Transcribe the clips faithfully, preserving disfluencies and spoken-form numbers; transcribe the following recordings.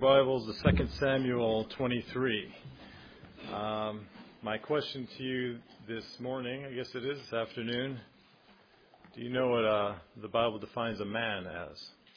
Bibles to Second Samuel twenty-three. Um, my question to you this morning, I guess it is this afternoon, do you know what uh, the Bible defines a man as?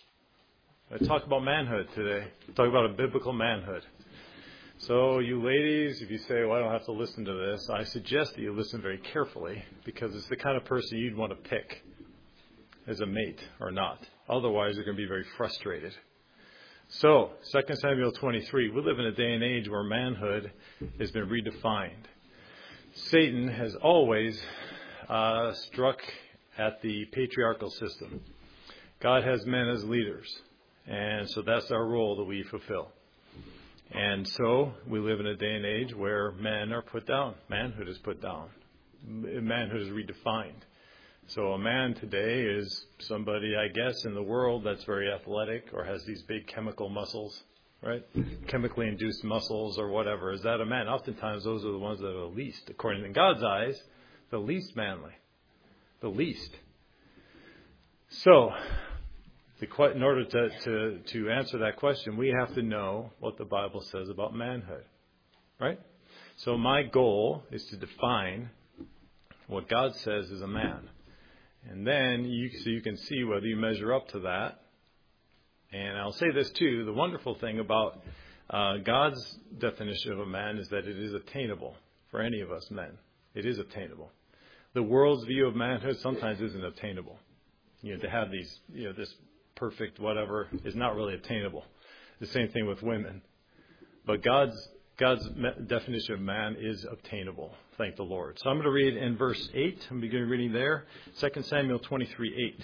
I talk about manhood today. Talk about a biblical manhood. So you ladies, if you say, well, I don't have to listen to this, I suggest that you listen very carefully because it's the kind of person you'd want to pick as a mate or not. Otherwise, you're going to be very frustrated. So, Second Samuel twenty-three, we live in a day and age where manhood has been redefined. Satan has always uh, struck at the patriarchal system. God has men as leaders, and so that's our role that we fulfill. And so, we live in a day and age where men are put down. Manhood is put down. Manhood is redefined. So a man today is somebody, I guess, in the world that's very athletic or has these big chemical muscles, right? Chemically induced muscles or whatever. Is that a man? Oftentimes those are the ones that are the least, according to God's eyes, the least manly. The least. So, the, in order to, to, to answer that question, we have to know what the Bible says about manhood, right? So my goal is to define what God says is a man. And then you, so you can see whether you measure up to that. And I'll say this too, the wonderful thing about uh, God's definition of a man is that it is attainable for any of us men. It is attainable. The world's view of manhood sometimes isn't attainable. You know, to have these, you know, this perfect whatever is not really attainable. The same thing with women. But God's God's definition of man is obtainable. Thank the Lord. So I'm going to read in verse eight. I'm beginning reading there. Second Samuel twenty-three, eight.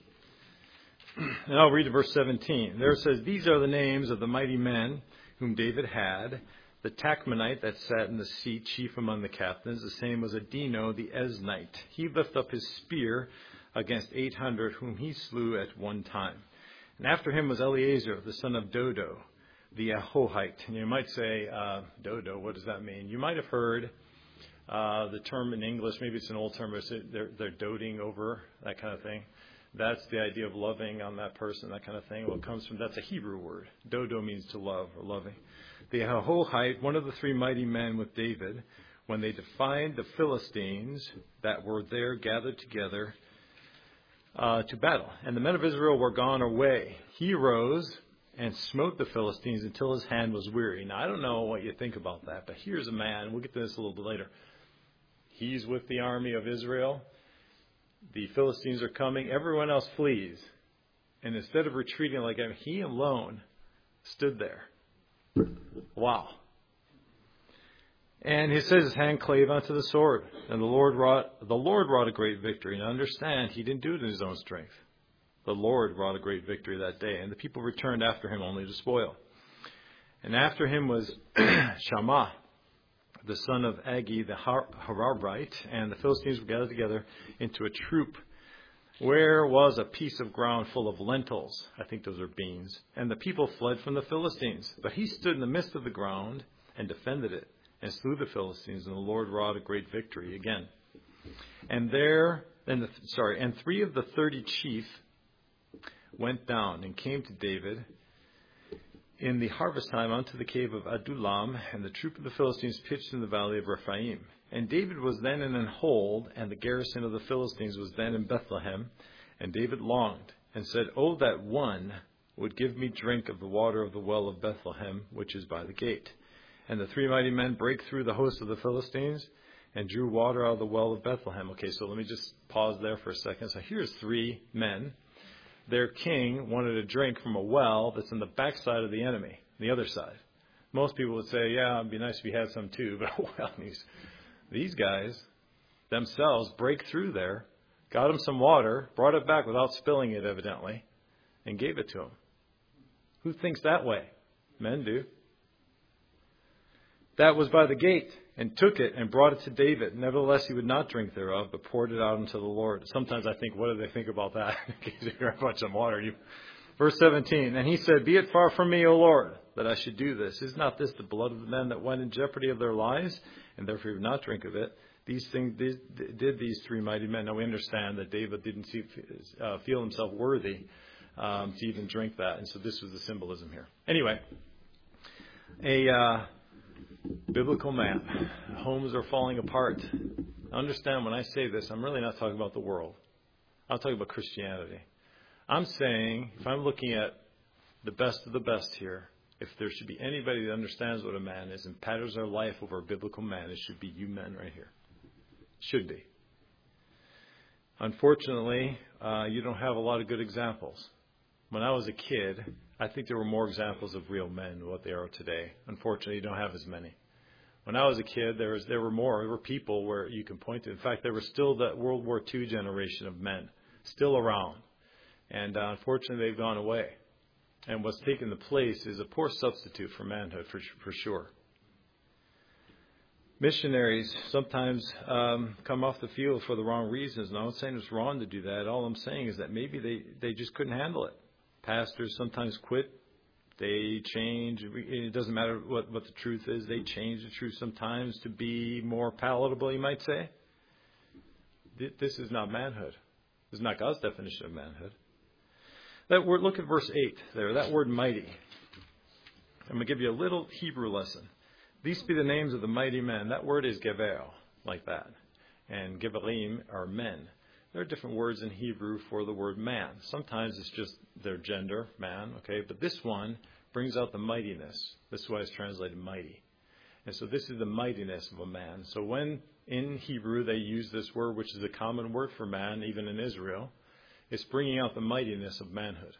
And I'll read to verse seventeen. There it says, "These are the names of the mighty men whom David had. The Tachmonite that sat in the seat, chief among the captains. The same was Adino the Eznite. He lifted up his spear against eight hundred, whom he slew at one time. And after him was Eleazar, the son of Dodo, the Ahohite." And you might say, uh, Dodo, what does that mean? You might have heard uh, the term in English, maybe it's an old term, but they're, they're doting over, that kind of thing. That's the idea of loving on that person, that kind of thing. Well, it comes from, that's a Hebrew word. Dodo means to love or loving. The Ahohite, one of the three mighty men with David, when they defied the Philistines that were there gathered together uh, to battle. And the men of Israel were gone away. He rose and smote the Philistines until his hand was weary. Now, I don't know what you think about that, but here's a man. We'll get to this a little bit later. He's with the army of Israel. The Philistines are coming. Everyone else flees. And instead of retreating like him, he alone stood there. Wow. And he says his hand clave onto the sword. And the Lord wrought, the Lord wrought a great victory. And understand, he didn't do it in his own strength. The Lord wrought a great victory that day, and the people returned after him only to spoil. And after him was Shammah, the son of Agi, the Hararite, and the Philistines were gathered together into a troop, where was a piece of ground full of lentils. I think those are beans. And the people fled from the Philistines. But he stood in the midst of the ground and defended it, and slew the Philistines, and the Lord wrought a great victory again. And there, and the, sorry, and three of the thirty chief went down and came to David in the harvest time unto the cave of Adullam, and the troop of the Philistines pitched in the valley of Rephaim. And David was then in an hold, and the garrison of the Philistines was then in Bethlehem. And David longed, and said, "Oh, that one would give me drink of the water of the well of Bethlehem, which is by the gate." And the three mighty men brake through the host of the Philistines, and drew water out of the well of Bethlehem. Okay, so let me just pause there for a second. So here's three men. Their king wanted a drink from a well that's on the backside of the enemy, the other side. Most people would say, yeah, it'd be nice if we had some too. But well, these, these guys themselves break through there, got him some water, brought it back without spilling it evidently, and gave it to him. Who thinks that way? Men do. That was by the gate, and took it and brought it to David. Nevertheless, he would not drink thereof, but poured it out unto the Lord. Sometimes I think, what do they think about that? You hear a bunch of water. You... Verse seventeen, and he said, "Be it far from me, O Lord, that I should do this. Is not this the blood of the men that went in jeopardy of their lives? And therefore he would not drink of it. These things did, did these three mighty men." Now we understand that David didn't see, uh, feel himself worthy um, to even drink that. And so this was the symbolism here. Anyway, A uh, biblical man. Homes are falling apart. Understand, when I say this, I'm really not talking about the world. I'm talking about Christianity. I'm saying, if I'm looking at the best of the best here, if there should be anybody that understands what a man is and patterns their life over a biblical man, it should be you men right here. Should be. Unfortunately, uh, you don't have a lot of good examples. When I was a kid, I think there were more examples of real men than what there are today. Unfortunately, you don't have as many. When I was a kid, there was there were more. There were people where you can point to. In fact, there was still that World War Two generation of men still around. And uh, unfortunately, they've gone away. And what's taken the place is a poor substitute for manhood, for, for sure. Missionaries sometimes um, come off the field for the wrong reasons. And I'm not saying it's wrong to do that. All I'm saying is that maybe they, they just couldn't handle it. Pastors sometimes quit. They change. It doesn't matter what, what the truth is. They change the truth sometimes to be more palatable, you might say. This is not manhood. This is not God's definition of manhood. That word, look at verse eight there. That word mighty. I'm going to give you a little Hebrew lesson. These be the names of the mighty men. That word is gever, like that. And geberim are men. There are different words in Hebrew for the word man. Sometimes it's just their gender, man, okay? But this one brings out the mightiness. This is why it's translated mighty. And so this is the mightiness of a man. So when in Hebrew they use this word, which is a common word for man, even in Israel, it's bringing out the mightiness of manhood.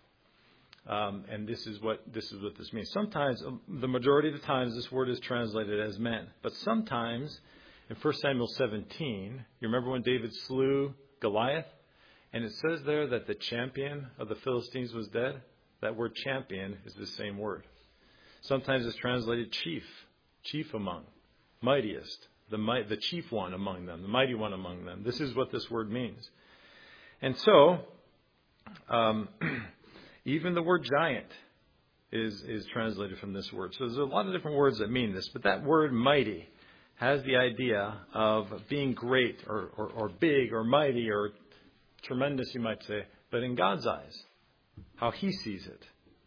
Um, and this is what this is what this means. Sometimes, the majority of the times, this word is translated as men. But sometimes, in First Samuel seventeen, you remember when David slew Goliath? And it says there that the champion of the Philistines was dead. That word champion is the same word. Sometimes it's translated chief, chief among, mightiest, the might, the chief one among them, the mighty one among them. This is what this word means. And so, um, even the word giant is, is translated from this word. So there's a lot of different words that mean this. But that word mighty has the idea of being great or, or, or big or mighty or tremendous, you might say, but in God's eyes, how He sees it.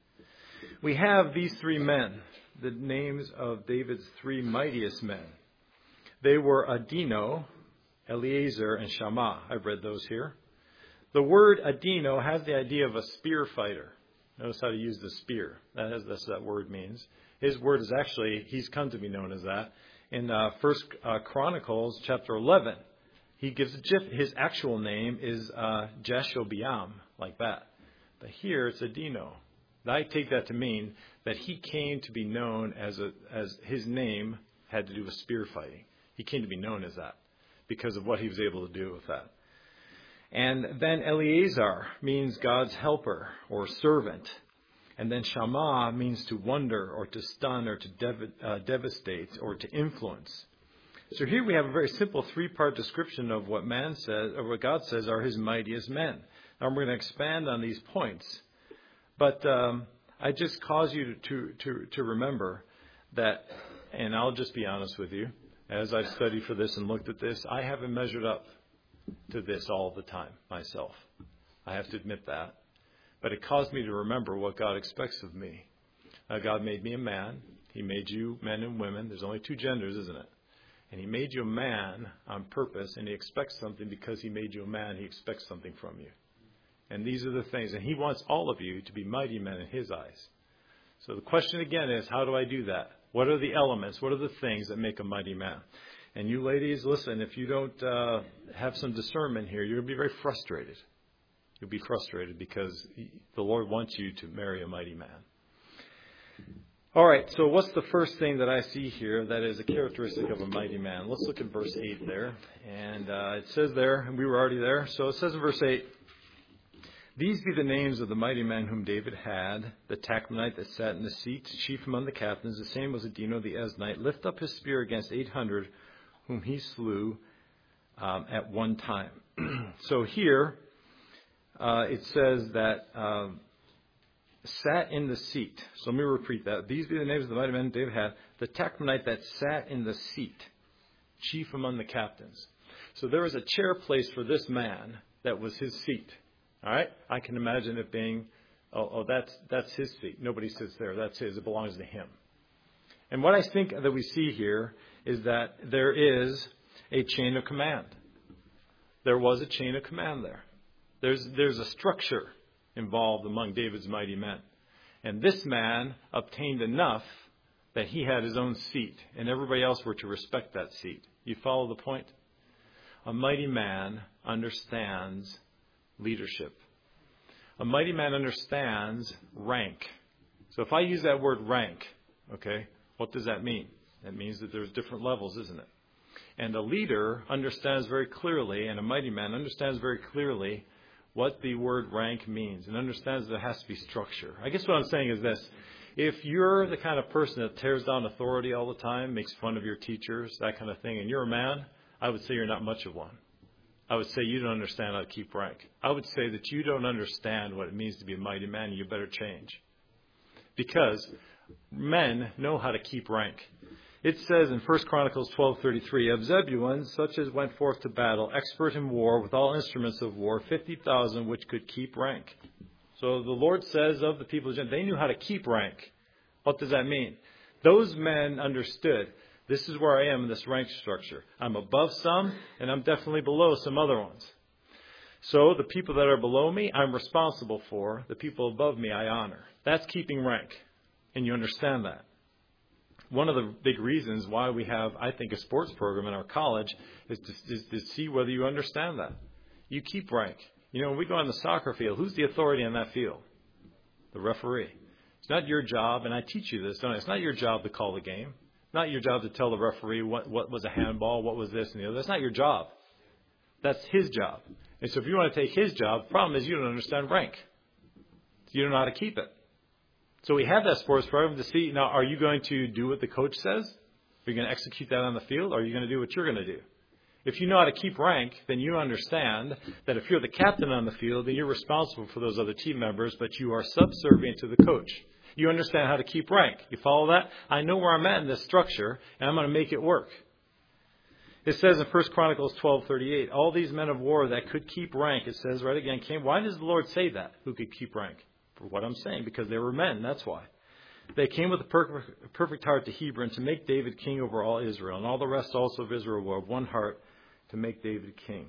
We have these three men, the names of David's three mightiest men. They were Adino, Eleazar, and Shammah. I've read those here. The word Adino has the idea of a spear fighter. Notice how to use the spear. That is, that's what that word means. His word is actually, he's come to be known as that. In uh, First uh, Chronicles chapter eleven, he gives a, his actual name is uh, Jashobeam, like that. But here it's Adino. I take that to mean that he came to be known as a, as his name had to do with spear fighting. He came to be known as that because of what he was able to do with that. And then Eleazar means God's helper or servant. And then Shammah means to wonder or to stun or to dev- uh, devastate or to influence. So here we have a very simple three-part description of what man says, or what God says are His mightiest men. Now we're going to expand on these points. But um, I just cause you to, to, to, to remember that, and I'll just be honest with you, as I've studied for this and looked at this, I haven't measured up to this all the time myself. I have to admit that. But it caused me to remember what God expects of me. Uh, God made me a man. He made you men and women. There's only two genders, isn't it? And He made you a man on purpose, and He expects something because He made you a man. He expects something from you. And these are the things. And He wants all of you to be mighty men in His eyes. So the question again is, how do I do that? What are the elements? What are the things that make a mighty man? And you ladies, listen, if you don't uh, have some discernment here, you're going to be very frustrated. You'll be frustrated because the Lord wants you to marry a mighty man. All right, so what's the first thing that I see here that is a characteristic of a mighty man? Let's look at verse eight there. And uh, it says there, and we were already there, so it says in verse eight, "These be the names of the mighty men whom David had, the Tachmonite that sat in the seat, chief among the captains, the same was Adino the Eznite, lift up his spear against eight hundred, whom he slew um, at one time." So here uh, it says that uh, sat in the seat. So let me repeat that. These be the names of the mighty men David had, the Tachmonite that sat in the seat, chief among the captains. So there was a chair placed for this man that was his seat. All right? I can imagine it being, oh, oh that's that's his seat. Nobody sits there. That's his. It belongs to him. And what I think that we see here is that there is a chain of command. There was a chain of command there. There's, there's a structure involved among David's mighty men. And this man obtained enough that he had his own seat, and everybody else were to respect that seat. You follow the point? A mighty man understands leadership. A mighty man understands rank. So if I use that word rank, okay, what does that mean? That means that there's different levels, isn't it? And a leader understands very clearly, and a mighty man understands very clearly what the word rank means, and understands there has to be structure. I guess what I'm saying is this. If you're the kind of person that tears down authority all the time, makes fun of your teachers, that kind of thing, and you're a man, I would say you're not much of one. I would say you don't understand how to keep rank. I would say that you don't understand what it means to be a mighty man, and you better change. Because men know how to keep rank. It says in First Chronicles twelve thirty-three, of Zebulun, such as went forth to battle, expert in war, with all instruments of war, fifty thousand which could keep rank. So the Lord says of the people of Israel, they knew how to keep rank. What does that mean? Those men understood, this is where I am in this rank structure. I'm above some, and I'm definitely below some other ones. So the people that are below me, I'm responsible for. The people above me, I honor. That's keeping rank. And you understand that. One of the big reasons why we have, I think, a sports program in our college is to, is to see whether you understand that. You keep rank. You know, when we go on the soccer field, who's the authority on that field? The referee. It's not your job, and I teach you this, don't I? It's not your job to call the game. It's not your job to tell the referee what, what was a handball, what was this and the other. That's not your job. That's his job. And so if you want to take his job, the problem is you don't understand rank. You don't know how to keep it. So we have that sports program to see, now, are you going to do what the coach says? Are you going to execute that on the field? Or are you going to do what you're going to do? If you know how to keep rank, then you understand that if you're the captain on the field, then you're responsible for those other team members, but you are subservient to the coach. You understand how to keep rank. You follow that? I know where I'm at in this structure, and I'm going to make it work. It says in First Chronicles twelve thirty-eight, all these men of war that could keep rank, it says right again, came. Why does the Lord say that? Who could keep rank? For what I'm saying, because they were men, that's why. They came with a perfect, perfect heart to Hebron to make David king over all Israel, and all the rest also of Israel were of one heart to make David king.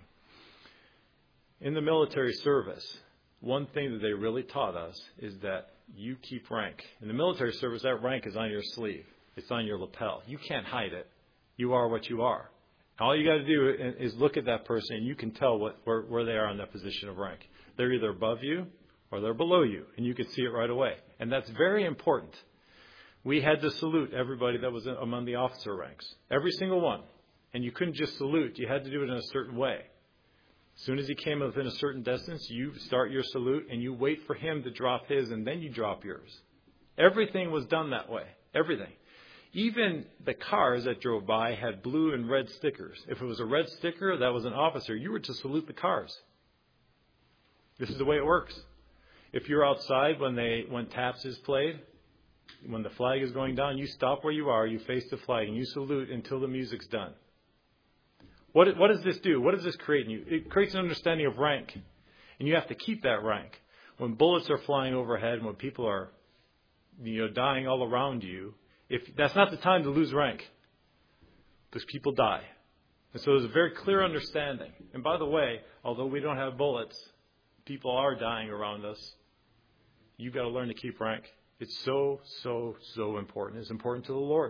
In the military service, one thing that they really taught us is that you keep rank. In the military service, that rank is on your sleeve. It's on your lapel. You can't hide it. You are what you are. All you got to do is look at that person, and you can tell what, where, where they are in that position of rank. They're either above you or they're below you, and you can see it right away. And that's very important. We had to salute everybody that was among the officer ranks, every single one. And you couldn't just salute. You had to do it in a certain way. As soon as he came within a certain distance, you start your salute, and you wait for him to drop his, and then you drop yours. Everything was done that way. Everything. Even the cars that drove by had blue and red stickers. If it was a red sticker, that was an officer. You were to salute the cars. This is the way it works. If you're outside when they when taps is played, when the flag is going down, you stop where you are, you face the flag, and you salute until the music's done. What, what does this do? What does this create in you? It creates an understanding of rank. And you have to keep that rank. When bullets are flying overhead, when people are you know, dying all around you, if that's not the time to lose rank. Because people die. And so there's a very clear understanding. And by the way, although we don't have bullets, people are dying around us. You've got to learn to keep rank. It's so, so, so important. It's important to the Lord.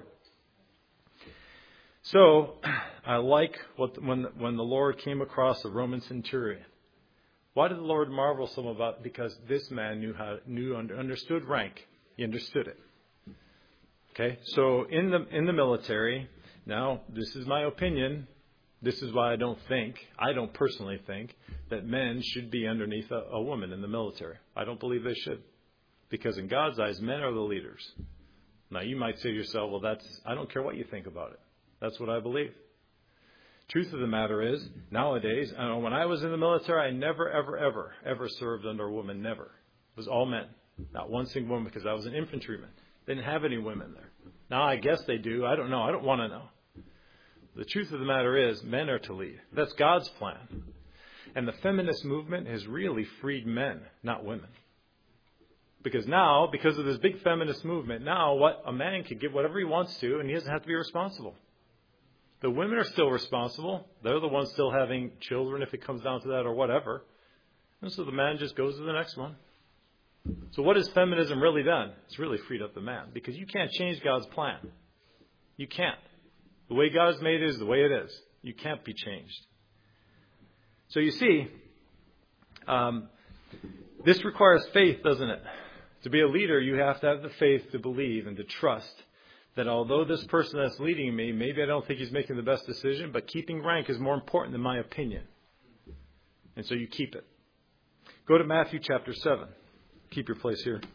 So I like what when when the Lord came across the Roman centurion. Why did the Lord marvel so about? Because this man knew how knew understood rank. He understood it. Okay, so in the in the military, now this is my opinion. This is why I don't think, I don't personally think, that men should be underneath a, a woman in the military. I don't believe they should. Because in God's eyes, men are the leaders. Now, you might say to yourself, well, that's I don't care what you think about it. That's what I believe. Truth of the matter is, nowadays, I know, when I was in the military, I never, ever, ever, ever served under a woman. Never. It was all men. Not one single woman, because I was an infantryman. They didn't have any women there. Now, I guess they do. I don't know. I don't want to know. The truth of the matter is, men are to lead. That's God's plan. And the feminist movement has really freed men, not women. Because now, because of this big feminist movement, now what a man can get whatever he wants to, and he doesn't have to be responsible. The women are still responsible. They're the ones still having children if it comes down to that or whatever. And so the man just goes to the next one. So what has feminism really done? It's really freed up the man. Because you can't change God's plan. You can't. The way God has made it is the way it is. You can't be changed. So you see, um, this requires faith, doesn't it? To be a leader, you have to have the faith to believe and to trust that although this person that's leading me, maybe I don't think he's making the best decision, but keeping rank is more important than my opinion. And so you keep it. Go to Matthew chapter seven. Keep your place here.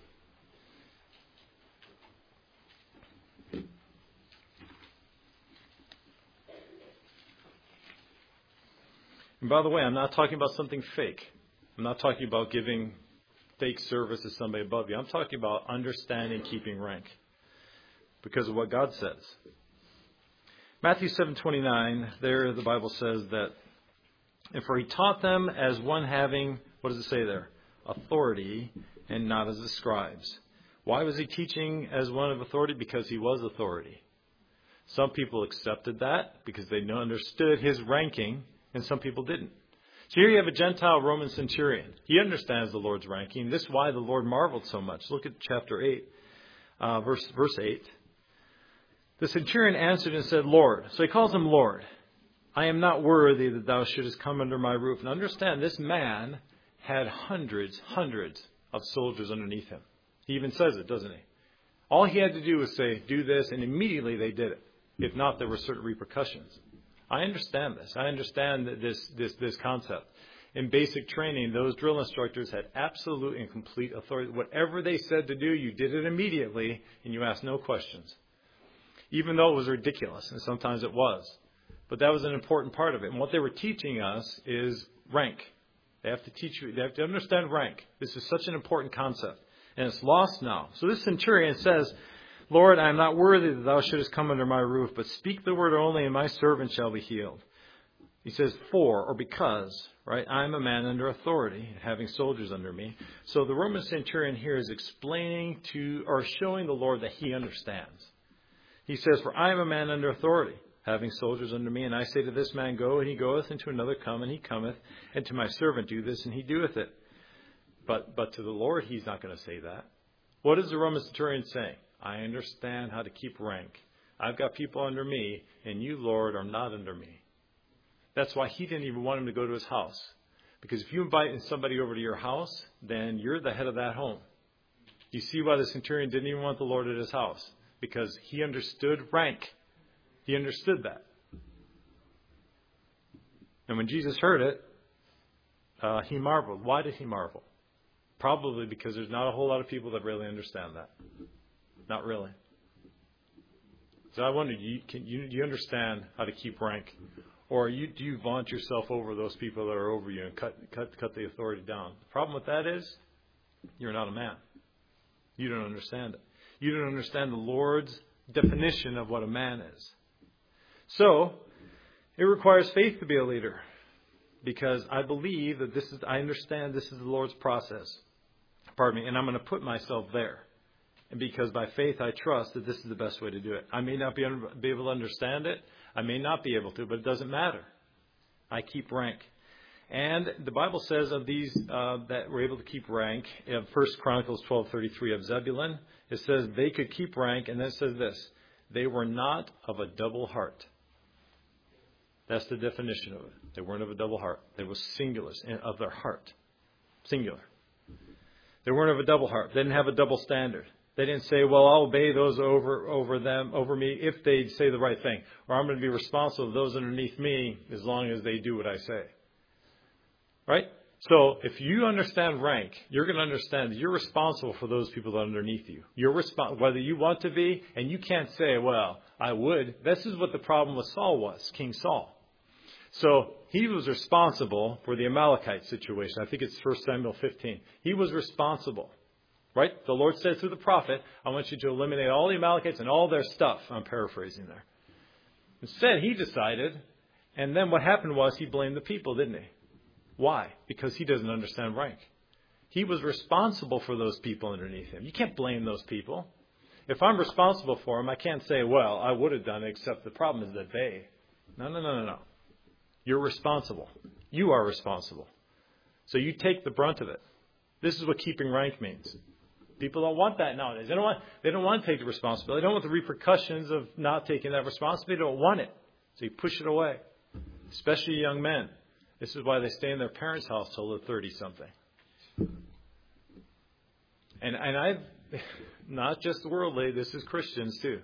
And by the way, I'm not talking about something fake. I'm not talking about giving fake service to somebody above you. I'm talking about understanding keeping rank because of what God says. Matthew seven twenty-nine, there the Bible says that, and for he taught them as one having, what does it say there? Authority, and not as the scribes. Why was he teaching as one of authority? Because he was authority. Some people accepted that because they understood his ranking, and some people didn't. So here you have a Gentile Roman centurion. He understands the Lord's ranking. This is why the Lord marveled so much. Look at chapter eight, uh, verse, verse eight. The centurion answered and said, Lord. So he calls him Lord. I am not worthy that thou shouldest come under my roof. And understand, this man had hundreds, hundreds of soldiers underneath him. He even says it, doesn't he? All he had to do was say, do this, and immediately they did it. If not, there were certain repercussions. I understand this. I understand this, this, this concept. In basic training, those drill instructors had absolute and complete authority. Whatever they said to do, you did it immediately, and you asked no questions. Even though it was ridiculous, and sometimes it was. But that was an important part of it. And what they were teaching us is rank. They have to teach you, they have to understand rank. This is such an important concept. And it's lost now. So this centurion says, Lord, I am not worthy that thou shouldest come under my roof, but speak the word only, and my servant shall be healed. He says, for, or because, right? I am a man under authority, having soldiers under me. So the Roman centurion here is explaining to, or showing the Lord that he understands. He says, for I am a man under authority, having soldiers under me, and I say to this man, go, and he goeth, and to another, come, and he cometh, and to my servant, do this, and he doeth it. But, but to the Lord, he's not going to say that. What is the Roman centurion saying? I understand how to keep rank. I've got people under me, and you, Lord, are not under me. That's why he didn't even want him to go to his house. Because if you invite somebody over to your house, then you're the head of that home. You see why the centurion didn't even want the Lord at his house. Because he understood rank. He understood that. And when Jesus heard it, uh, he marveled. Why did he marvel? Probably because there's not a whole lot of people that really understand that. Not really. So I wonder, do you, can you, do you understand how to keep rank? Or you, do you vaunt yourself over those people that are over you and cut, cut, cut the authority down? The problem with that is, you're not a man. You don't understand it. You don't understand the Lord's definition of what a man is. So, it requires faith to be a leader. Because I believe that this is, I understand this is the Lord's process. Pardon me, and I'm going to put myself there. And because by faith I trust that this is the best way to do it. I may not be, be able to understand it. I may not be able to, but it doesn't matter. I keep rank. And the Bible says of these uh, that were able to keep rank, in First Chronicles twelve thirty-three of Zebulun, it says they could keep rank, and then it says this, they were not of a double heart. That's the definition of it. They weren't of a double heart. They were singular, of their heart. Singular. They weren't of a double heart. They didn't have a double standard. They didn't say, well, I'll obey those over over them, over me if they say the right thing. Or I'm going to be responsible for those underneath me as long as they do what I say. Right? So if you understand rank, you're going to understand that you're responsible for those people that are underneath you. You're responsible, whether you want to be, and you can't say, well, I would. This is what the problem with Saul was, King Saul. So he was responsible for the Amalekite situation. I think it's First Samuel fifteen. He was responsible. Right? The Lord said through the prophet, I want you to eliminate all the Amalekites and all their stuff. I'm paraphrasing there. Instead, he decided, and then what happened was he blamed the people, didn't he? Why? Because he doesn't understand rank. He was responsible for those people underneath him. You can't blame those people. If I'm responsible for them, I can't say, well, I would have done it, except the problem is that they. No, no, no, no, no. You're responsible. You are responsible. So you take the brunt of it. This is what keeping rank means. People don't want that nowadays. They don't want, they don't want to take the responsibility. They don't want the repercussions of not taking that responsibility. They don't want it. So you push it away. Especially young men. This is why they stay in their parents' house till they're thirty-something. And, and I've, not just worldly, this is Christians too.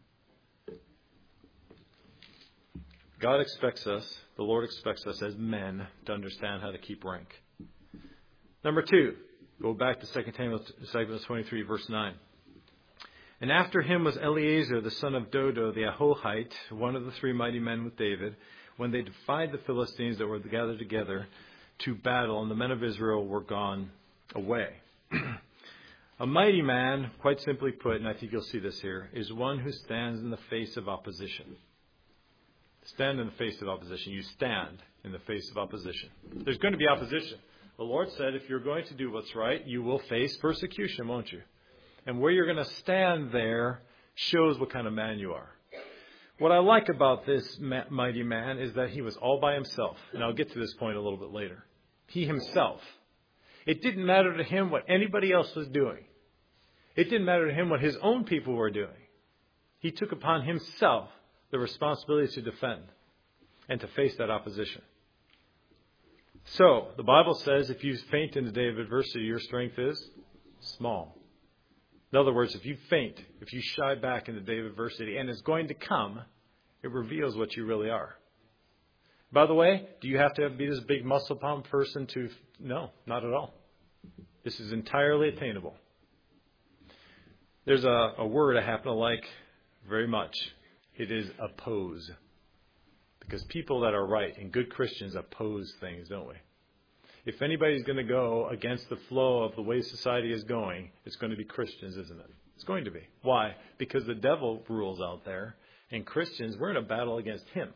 God expects us, the Lord expects us as men to understand how to keep rank. Number two, go back to Second Samuel twenty-three, verse nine. And after him was Eleazar, the son of Dodo, the Ahohite, one of the three mighty men with David, when they defied the Philistines that were gathered together to battle, and the men of Israel were gone away. A mighty man, quite simply put, and I think you'll see this here, is one who stands in the face of opposition. Stand in the face of opposition. You stand in the face of opposition. There's going to be opposition. The Lord said if you're going to do what's right, you will face persecution, won't you? And where you're going to stand there shows what kind of man you are. What I like about this mighty man is that he was all by himself. And I'll get to this point a little bit later. He himself. It didn't matter to him what anybody else was doing. It didn't matter to him what his own people were doing. He took upon himself the responsibility to defend and to face that opposition. So, the Bible says if you faint in the day of adversity, your strength is small. In other words, if you faint, if you shy back in the day of adversity, and it's going to come, it reveals what you really are. By the way, do you have to be this big muscle pump person to... No, not at all. This is entirely attainable. There's a, a word I happen to like very much. It is oppose. Because people that are right and good Christians oppose things, don't we? If anybody's going to go against the flow of the way society is going, it's going to be Christians, isn't it? It's going to be. Why? Because the devil rules out there, and Christians, we're in a battle against him.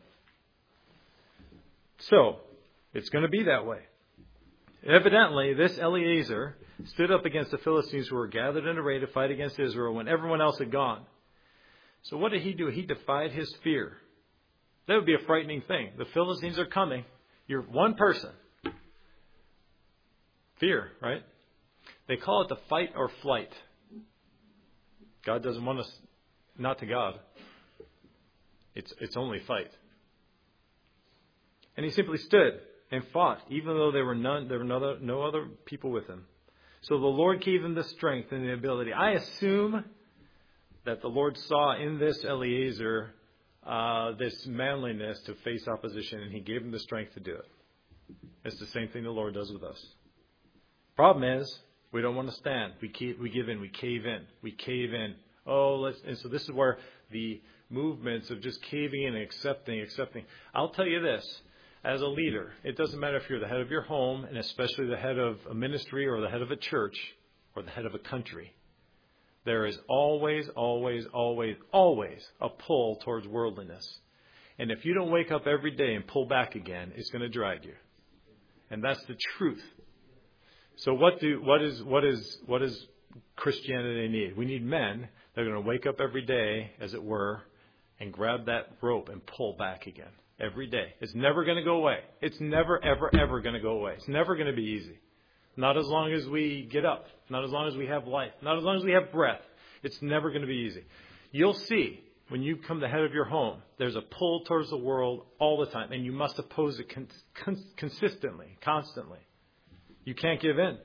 So, it's going to be that way. Evidently, this Eleazar stood up against the Philistines who were gathered in array to fight against Israel when everyone else had gone. So what did he do? He defied his fear. That would be a frightening thing. The Philistines are coming. You're one person. Fear, right? They call it the fight or flight. God doesn't want us, not to God. It's it's only fight. And he simply stood and fought, even though there were none, there were no other, no other people with him. So the Lord gave him the strength and the ability. I assume that the Lord saw in this Eleazar uh, this manliness to face opposition, and he gave him the strength to do it. It's the same thing the Lord does with us. Problem is, we don't want to stand. We keep, we give in. We cave in. We cave in. Oh, let's. And so this is where the movements of just caving in and accepting, accepting. I'll tell you this. As a leader, it doesn't matter if you're the head of your home, and especially the head of a ministry or the head of a church or the head of a country. There is always, always, always, always a pull towards worldliness. And if you don't wake up every day and pull back again, it's going to drag you. And that's the truth. So what do what is what is what does Christianity need? We need men that are going to wake up every day, as it were, and grab that rope and pull back again. Every day. It's never going to go away. It's never, ever, ever going to go away. It's never going to be easy. Not as long as we get up. Not as long as we have life. Not as long as we have breath. It's never going to be easy. You'll see when you become the head of your home, there's a pull towards the world all the time. And you must oppose it con- con- consistently, constantly. You can't give in.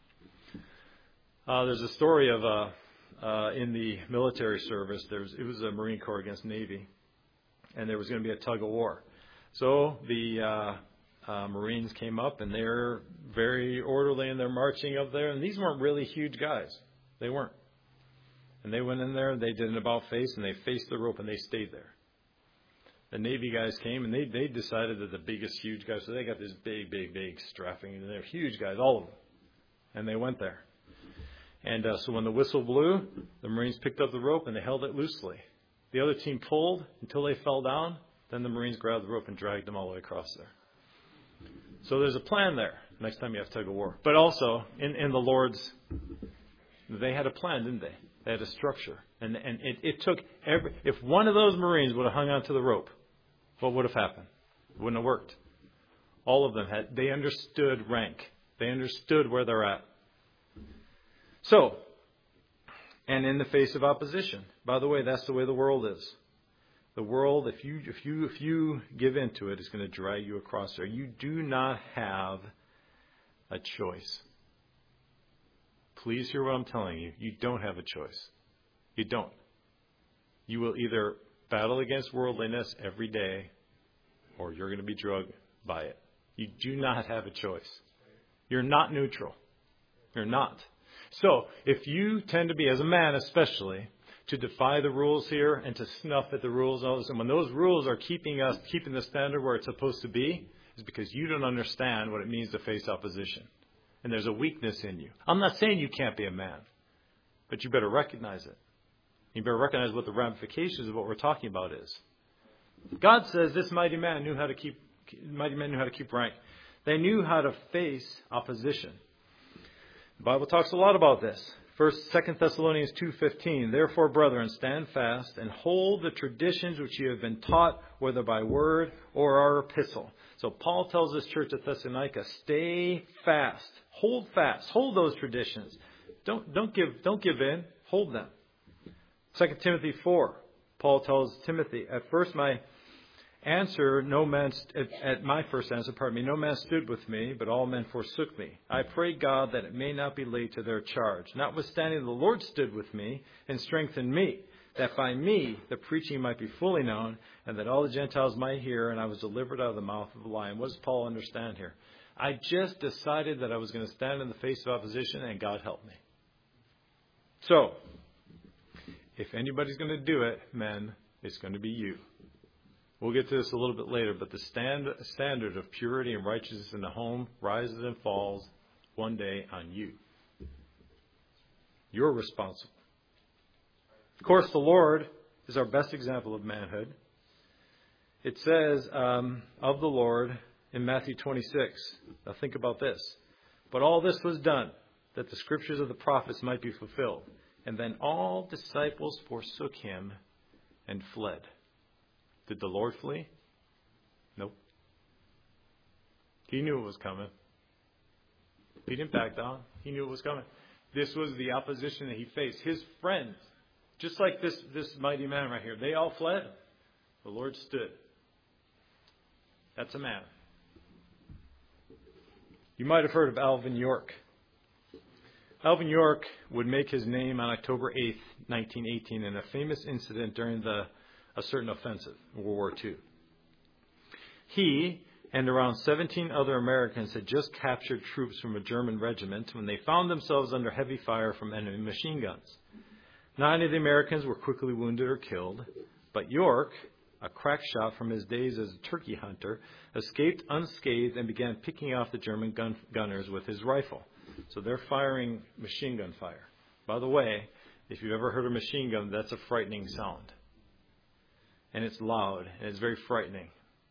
Uh, there's a story of uh, uh, in the military service. There's it was a Marine Corps against Navy. And there was going to be a tug of war. So the uh, uh, Marines came up, and they're very orderly, and they're marching up there. And these weren't really huge guys. They weren't. And they went in there, and they did an about face, and they faced the rope, and they stayed there. The Navy guys came, and they, they decided that the biggest huge guys, so they got this big, big, big strapping, and they're huge guys, all of them. And they went there. And uh, so when the whistle blew, the Marines picked up the rope, and they held it loosely. The other team pulled until they fell down. Then the Marines grabbed the rope and dragged them all the way across there. So there's a plan there. Next time you have tug of war. But also, in, in the Lord's, they had a plan, didn't they? They had a structure. And, and it, it took every, if one of those Marines would have hung onto the rope, what would have happened? It wouldn't have worked. All of them had, they understood rank. They understood where they're at. So, and in the face of opposition. By the way, that's the way the world is. The world, if you if you if you give into it, is going to drag you across there. You do not have a choice. Please hear what I'm telling you. You don't have a choice. You don't. You will either battle against worldliness every day, or you're going to be drugged by it. You do not have a choice. You're not neutral. You're not. So, if you tend to be, as a man especially, to defy the rules here and to snuff at the rules, and when those rules are keeping us, keeping the standard where it's supposed to be, is because you don't understand what it means to face opposition. And there's a weakness in you. I'm not saying you can't be a man, but you better recognize it. You better recognize what the ramifications of what we're talking about is. God says this mighty man knew how to keep, mighty men knew how to keep rank. They knew how to face opposition. The Bible talks a lot about this. First, Second Thessalonians two fifteen. Therefore, brethren, stand fast and hold the traditions which you have been taught, whether by word or our epistle. So Paul tells this church at Thessalonica, stay fast, hold fast, hold those traditions. Don't don't give don't give in, hold them. Second Timothy four. Paul tells Timothy, at first my answer, no man, st- at my first answer, pardon me, no man stood with me, but all men forsook me. I pray God that it may not be laid to their charge. Notwithstanding, the Lord stood with me and strengthened me, that by me the preaching might be fully known, and that all the Gentiles might hear, and I was delivered out of the mouth of the lion. What does Paul understand here? I just decided that I was going to stand in the face of opposition, and God helped me. So, if anybody's going to do it, men, it's going to be you. We'll get to this a little bit later, but the stand, standard of purity and righteousness in the home rises and falls one day on you. You're responsible. Of course, the Lord is our best example of manhood. It says um, of the Lord in Matthew twenty-six. Now think about this. But all this was done, that the scriptures of the prophets might be fulfilled. And then all disciples forsook him and fled. Did the Lord flee? Nope. He knew it was coming. He didn't back down. He knew it was coming. This was the opposition that he faced. His friends, just like this, this mighty man right here, they all fled. The Lord stood. That's a man. You might have heard of Alvin York. Alvin York would make his name on October eighth, nineteen eighteen, in a famous incident during the a certain offensive in World War Two. He and around seventeen other Americans had just captured troops from a German regiment when they found themselves under heavy fire from enemy machine guns. Nine of the Americans were quickly wounded or killed, but York, a crack shot from his days as a turkey hunter, escaped unscathed and began picking off the German gun- gunners with his rifle. So they're firing machine gun fire. By the way, if you've ever heard a machine gun, that's a frightening sound. And it's loud, and it's very frightening.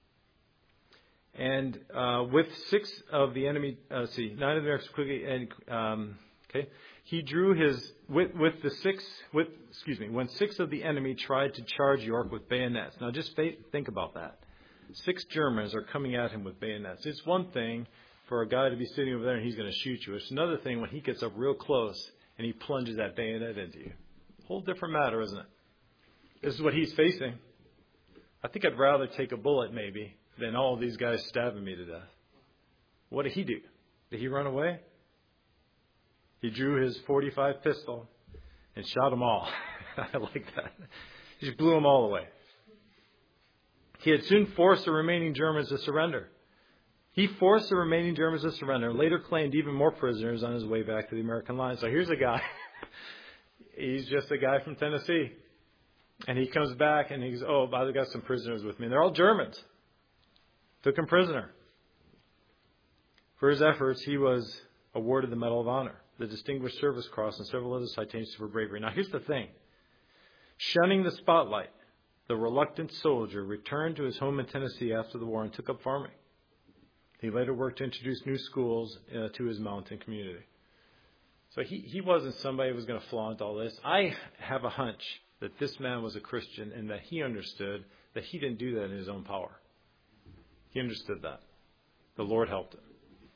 And uh, with six of the enemy, uh, see, nine of the Americans quickly, and um, okay, he drew his with with the six with excuse me, when six of the enemy tried to charge York with bayonets. Now, just think about that. Six Germans are coming at him with bayonets. It's one thing for a guy to be sitting over there and he's going to shoot you. It's another thing when he gets up real close and he plunges that bayonet into you. Whole different matter, isn't it? This is what he's facing. I think I'd rather take a bullet, maybe, than all of these guys stabbing me to death. What did he do? Did he run away? He drew his forty-five pistol and shot them all. I like that. He just blew them all away. He had soon forced the remaining Germans to surrender. He forced the remaining Germans to surrender and later claimed even more prisoners on his way back to the American lines. So here's a guy. He's just a guy from Tennessee. And he comes back and he goes, oh, I've got some prisoners with me. And they're all Germans. Took him prisoner. For his efforts, he was awarded the Medal of Honor, the Distinguished Service Cross, and several other citations for bravery. Now, here's the thing. Shunning the spotlight, the reluctant soldier returned to his home in Tennessee after the war and took up farming. He later worked to introduce new schools uh, to his mountain community. So he, he wasn't somebody who was going to flaunt all this. I have a hunch that this man was a Christian and that he understood that he didn't do that in his own power. He understood that. The Lord helped him.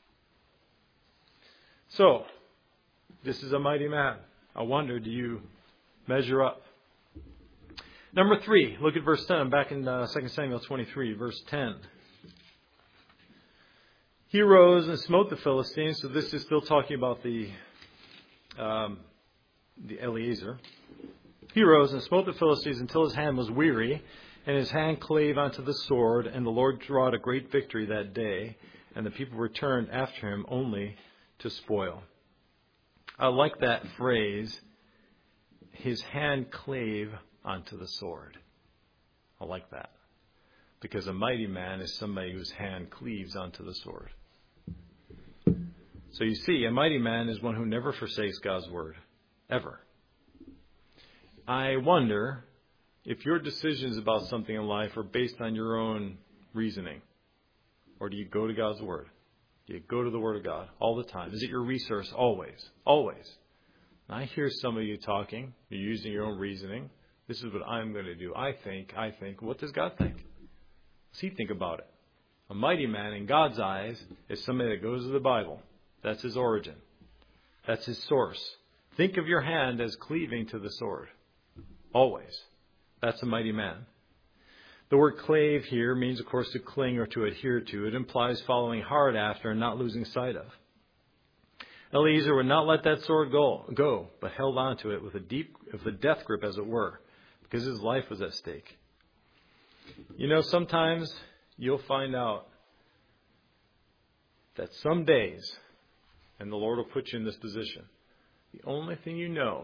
So, this is a mighty man. I wonder, do you measure up? Number three, look at verse ten. I'm back in uh, Second Samuel twenty-three, verse ten. He arose and smote the Philistines. So this is still talking about the um, the Eliezer. He arose and smote the Philistines until his hand was weary, and his hand clave unto the sword, and the Lord wrought a great victory that day, and the people returned after him only to spoil. I like that phrase, his hand clave unto the sword. I like that. Because a mighty man is somebody whose hand cleaves onto the sword. So you see, a mighty man is one who never forsakes God's word. Ever. I wonder if your decisions about something in life are based on your own reasoning. Or do you go to God's word? Do you go to the word of God all the time? Is it your resource always? Always. And I hear some of you talking. You're using your own reasoning. This is what I'm going to do. I think, I think. What does God think? Does he think about it? A mighty man in God's eyes is somebody that goes to the Bible. That's his origin. That's his source. Think of your hand as cleaving to the sword. Always. That's a mighty man. The word clave here means, of course, to cling or to adhere to. It implies following hard after and not losing sight of. Eliezer would not let that sword go, go but held on to it with a deep, with a death grip, as it were, because his life was at stake. You know, sometimes you'll find out that some days, and the Lord will put you in this position, the only thing you know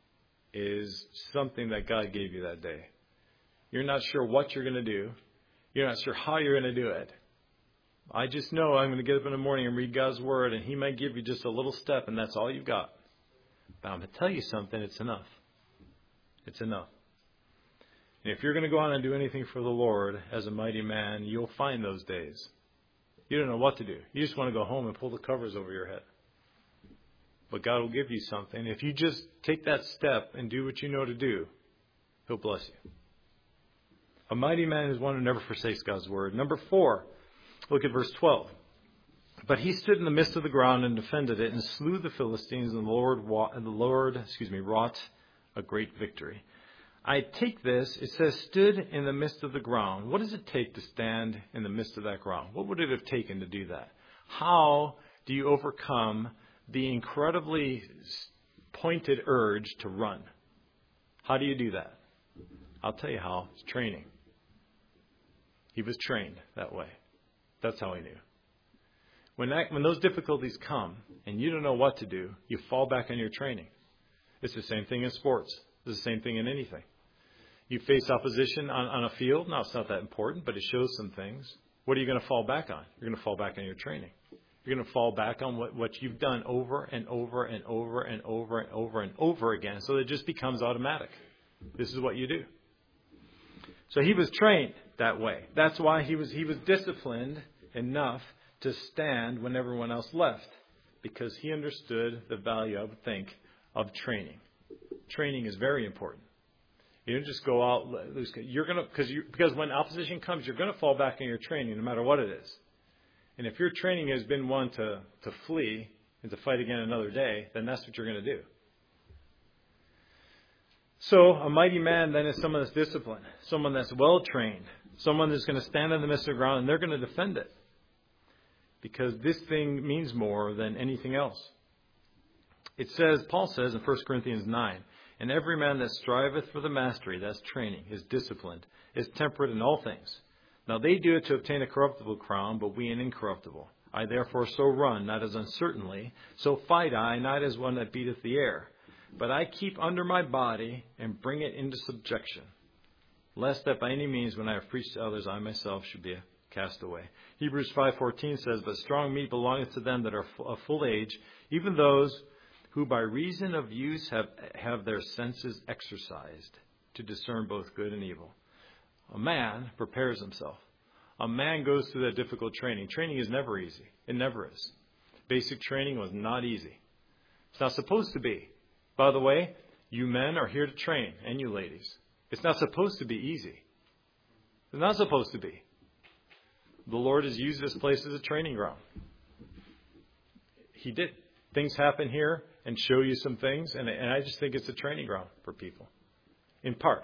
is something that God gave you that day. You're not sure what you're going to do. You're not sure how you're going to do it. I just know I'm going to get up in the morning and read God's word, and he might give you just a little step, and that's all you've got. But I'm going to tell you something, it's enough. It's enough. And if you're going to go on and do anything for the Lord as a mighty man, you'll find those days. You don't know what to do. You just want to go home and pull the covers over your head. But God will give you something. If you just take that step and do what you know to do, he'll bless you. A mighty man is one who never forsakes God's word. Number four, look at verse twelve. But he stood in the midst of the ground and defended it and slew the Philistines, and the Lord, and the Lord, excuse me, wrought a great victory. I take this, it says stood in the midst of the ground. What does it take to stand in the midst of that ground? What would it have taken to do that? How do you overcome the incredibly pointed urge to run? How do you do that? I'll tell you how. It's training. He was trained that way. That's how he knew. When that, when those difficulties come and you don't know what to do, you fall back on your training. It's the same thing in sports. It's the same thing in anything. You face opposition on, on a field. Now, it's not that important, but it shows some things. What are you going to fall back on? You're going to fall back on your training. You're going to fall back on what, what you've done over and over and over and over and over and over again, so that it just becomes automatic. This is what you do. So he was trained that way. That's why he was he was disciplined enough to stand when everyone else left, because he understood the value, I would think, of training. Training is very important. You don't just go out loose. You're gonna because you because when opposition comes, you're going to fall back on your training, no matter what it is. And if your training has been one to to flee and to fight again another day, then that's what you're going to do. So a mighty man then is someone that's disciplined, someone that's well trained, someone that's going to stand in the midst of the ground, and they're going to defend it, because this thing means more than anything else. It says, Paul says in First Corinthians nine, and every man that striveth for the mastery, that's training, is disciplined, is temperate in all things. Now they do it to obtain a corruptible crown, but we an incorruptible. I therefore so run, not as uncertainly, so fight I, not as one that beateth the air. But I keep under my body and bring it into subjection, lest that by any means when I have preached to others, I myself should be a castaway. Hebrews five fourteen says, but strong meat belongeth to them that are of full age, even those who by reason of use have, have their senses exercised to discern both good and evil. A man prepares himself. A man goes through that difficult training. Training is never easy. It never is. Basic training was not easy. It's not supposed to be. By the way, you men are here to train, and you ladies. It's not supposed to be easy. It's not supposed to be. The Lord has used this place as a training ground. He did. Things happen here and show you some things, and, and I just think it's a training ground for people, in part.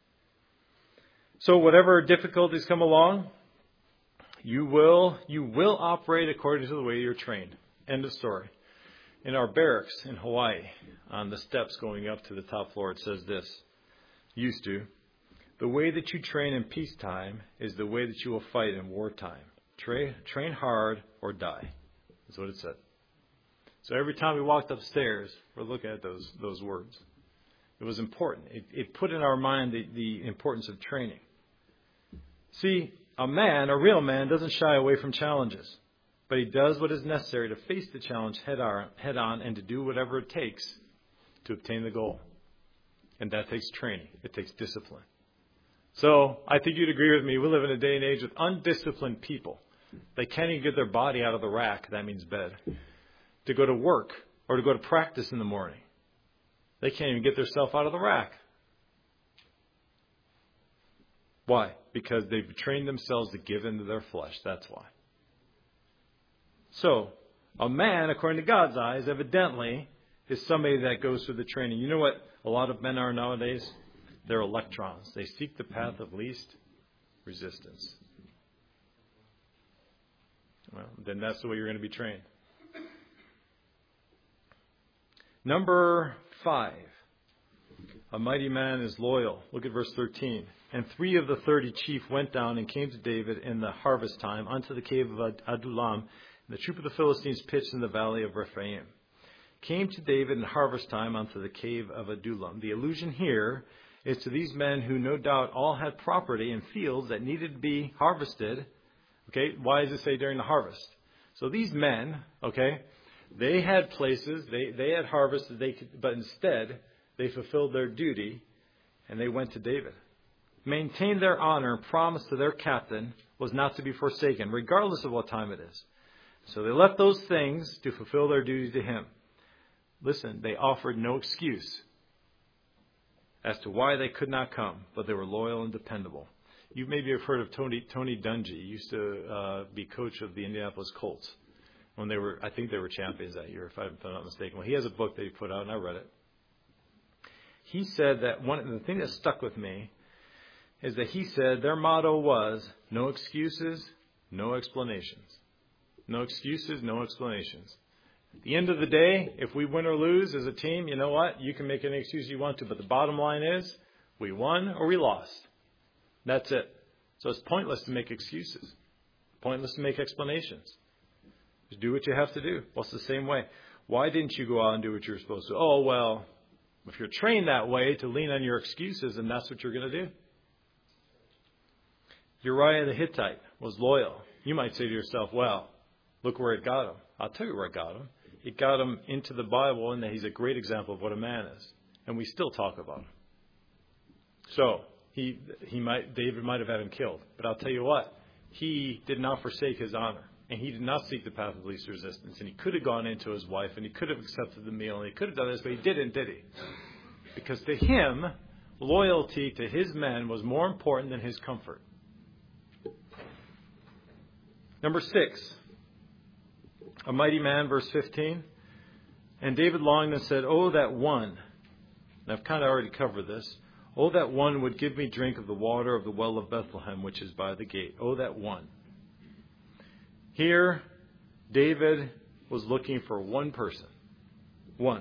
So whatever difficulties come along, you will you will operate according to the way you're trained. End of story. In our barracks in Hawaii, on the steps going up to the top floor, it says this, used to, the way that you train in peacetime is the way that you will fight in wartime. Train, train hard or die. That's what it said. So every time we walked upstairs, we're looking at those those words. It was important. It, it put in our mind the, the importance of training. See, a man, a real man, doesn't shy away from challenges. But he does what is necessary to face the challenge head on, head on and to do whatever it takes to obtain the goal. And that takes training. It takes discipline. So I think you'd agree with me. We live in a day and age with undisciplined people. They can't even get their body out of the rack. That means bed. To go to work or to go to practice in the morning. They can't even get themselves out of the rack. Why? Because they've trained themselves to give into their flesh. That's why. So, a man, according to God's eyes, evidently is somebody that goes through the training. You know what a lot of men are nowadays? They're electrons. They seek the path of least resistance. Well, then that's the way you're going to be trained. Number five. A mighty man is loyal. Look at verse thirteen. And three of the thirty chief went down and came to David in the harvest time unto the cave of Adullam. And the troop of the Philistines pitched in the valley of Rephaim. Came to David in harvest time unto the cave of Adullam. The allusion here is to these men who no doubt all had property and fields that needed to be harvested. Okay, why does it say during the harvest? So these men, okay, they had places, they, they had harvest, that they could, but instead they fulfilled their duty and they went to David. Maintained their honor and promised to their captain was not to be forsaken, regardless of what time it is. So they left those things to fulfill their duty to him. Listen, they offered no excuse as to why they could not come, but they were loyal and dependable. You maybe have heard of Tony Tony Dungy. He used to uh, be coach of the Indianapolis Colts when they were, I think they were champions that year, if I'm not mistaken. Well, he has a book that he put out, and I read it. He said that one, the thing that stuck with me is that he said their motto was no excuses, no explanations. No excuses, no explanations. At the end of the day, if we win or lose as a team, you know what? You can make any excuse you want to, but the bottom line is we won or we lost. That's it. So it's pointless to make excuses. Pointless to make explanations. Just do what you have to do. Well, it's the same way. Why didn't you go out and do what you were supposed to? Oh, well, if you're trained that way to lean on your excuses, and that's what you're going to do. Uriah the Hittite was loyal. You might say to yourself, well, look where it got him. I'll tell you where it got him. It got him into the Bible, and that he's a great example of what a man is. And we still talk about him. So, he he might David might have had him killed. But I'll tell you what, he did not forsake his honor. And he did not seek the path of least resistance. And he could have gone into his wife, and he could have accepted the meal, and he could have done this, but he didn't, did he? Because to him, loyalty to his men was more important than his comfort. Number six. A mighty man, verse fifteen. And David longed and said, oh, that one. And I've kind of already covered this. Oh, that one would give me drink of the water of the well of Bethlehem, which is by the gate. Oh, that one. Here, David was looking for one person. One.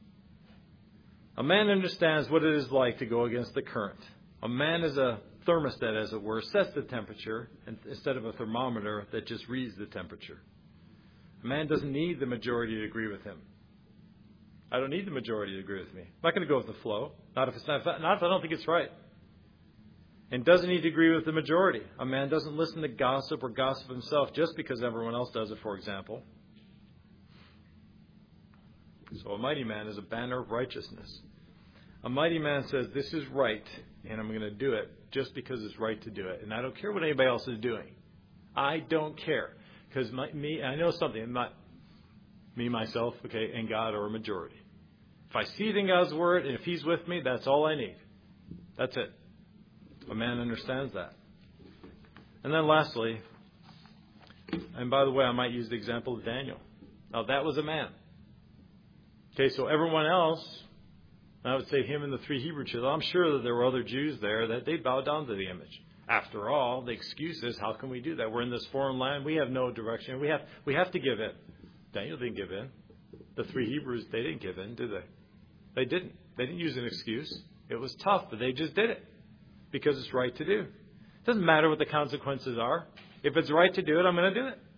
A man understands what it is like to go against the current. A man is a thermostat, as it were, sets the temperature instead of a thermometer that just reads the temperature. A man doesn't need the majority to agree with him. I don't need the majority to agree with me. I'm not going to go with the flow. Not if it's not, not if I don't think it's right. And doesn't need to agree with the majority. A man doesn't listen to gossip or gossip himself just because everyone else does it, for example. So a mighty man is a banner of righteousness. A mighty man says, this is right, and I'm going to do it just because it's right to do it. And I don't care what anybody else is doing. I don't care. Because me, I know something. My, me, myself, okay, and God are a majority. If I see it in God's Word, and if He's with me, that's all I need. That's it. A man understands that. And then lastly, and by the way, I might use the example of Daniel. Now, that was a man. Okay, so everyone else, I would say him and the three Hebrew children, I'm sure that there were other Jews there that they bowed down to the image. After all, the excuse is, how can we do that? We're in this foreign land. We have no direction. We have we have to give in. Daniel didn't give in. The three Hebrews, they didn't give in, did they? They didn't. They didn't use an excuse. It was tough, but they just did it because it's right to do. It doesn't matter what the consequences are. If it's right to do it, I'm going to do it.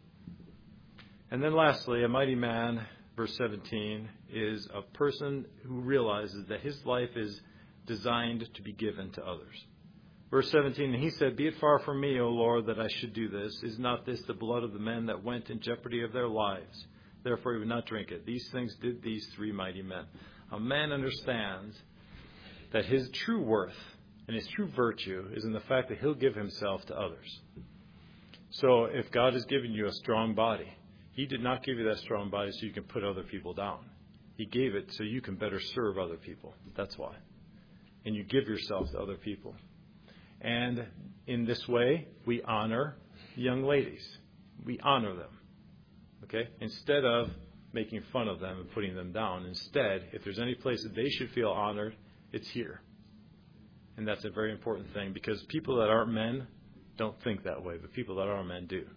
And then lastly, a mighty man, verse seventeen, is a person who realizes that his life is designed to be given to others. Verse seventeen, and he said, be it far from me, O Lord, that I should do this. Is not this the blood of the men that went in jeopardy of their lives? Therefore he would not drink it. These things did these three mighty men. A man understands that his true worth and his true virtue is in the fact that he'll give himself to others. So if God has given you a strong body, He did not give you that strong body so you can put other people down. He gave it so you can better serve other people. That's why. And you give yourself to other people. And in this way, we honor young ladies. We honor them. Okay? Instead of making fun of them and putting them down. Instead, if there's any place that they should feel honored, it's here. And that's a very important thing because people that aren't men don't think that way, but people that are men do.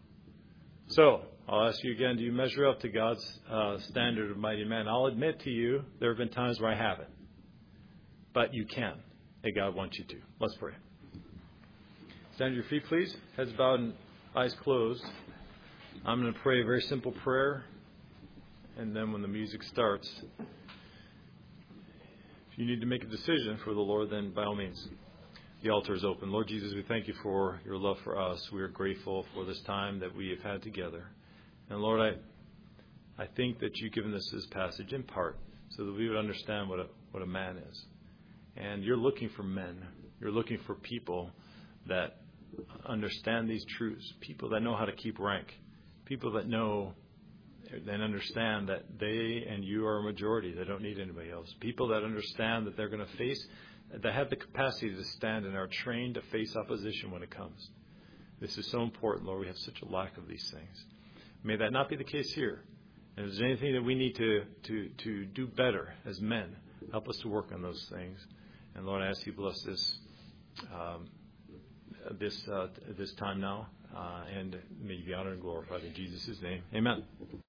So, I'll ask you again, do you measure up to God's uh, standard of mighty men? I'll admit to you, there have been times where I haven't. But you can, and God wants you to. Let's pray. Stand to your feet, please. Heads bowed and eyes closed. I'm going to pray a very simple prayer, and then when the music starts, if you need to make a decision for the Lord, then by all means, the altar is open. Lord Jesus, we thank you for your love for us. We are grateful for this time that we have had together. And Lord, I I think that you've given us this passage in part so that we would understand what a, what a man is. And you're looking for men. You're looking for people that understand these truths, people that know how to keep rank, people that know and understand that they and you are a majority. They don't need anybody else. People that understand that they're going to face, that have the capacity to stand and are trained to face opposition when it comes. This is so important, Lord. We have such a lack of these things. May that not be the case here. And if there's anything that we need to, to, to do better as men, help us to work on those things. And Lord, I ask you to bless this um, this uh, this time now, uh, and may you be honored and glorified in Jesus' name. Amen.